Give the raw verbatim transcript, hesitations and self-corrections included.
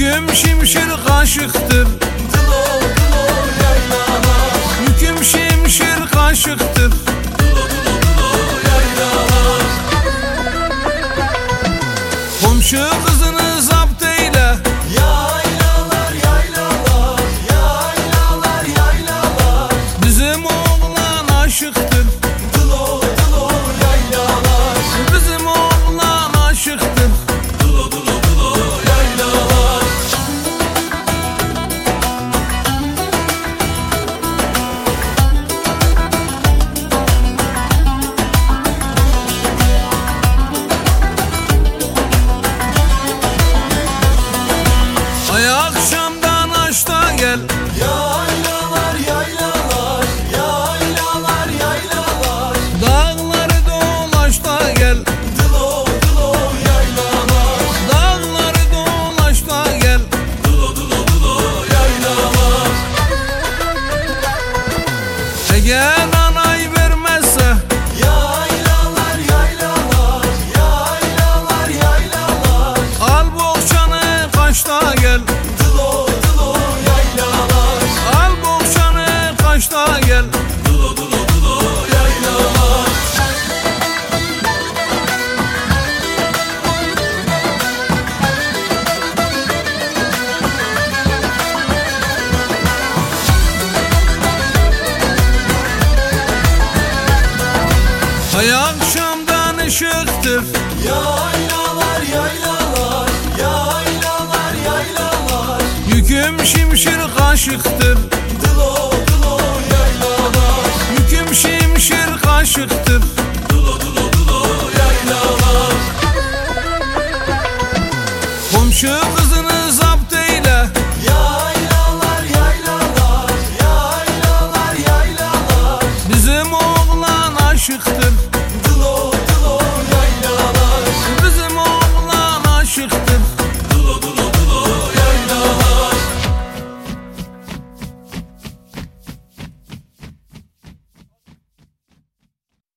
Yüküm şimşir kaşıktır, Dılo dılo yaylalar, yüküm şimşir kaşıktır. Dılo dılo dılo yaylalar, Komşu kızını zapt eyle, yaylalar yaylalar, yaylalar yaylalar, bizim oğlan aşıktır, Dılo dılo yaylalar, bizim oğlan aşıktır. Dılo dılo dılo yaylalar. Ay akşamdan aşta gel, Yaylalar yaylalar, yaylalar yaylalar, dağları dolaş da gel, Dılo dılo yaylalar, dağları dolaş da gel. Dılo dılo dılo yaylalar. Eğer anay vermezse, Yaylalar yaylalar, yaylalar yaylalar, al bohçanı kaçta gel, Dılo dılo yaylalar, al bohçanı kaçta gel. Dılo dılo dılo yaylalar. Ay akşamdan ışıktır, Yaylalar yaylalar, yaylalar yaylalar, yüküm şimşir kaşıktır, Dılo dılo yaylalar, yüküm şimşir kaşıktır.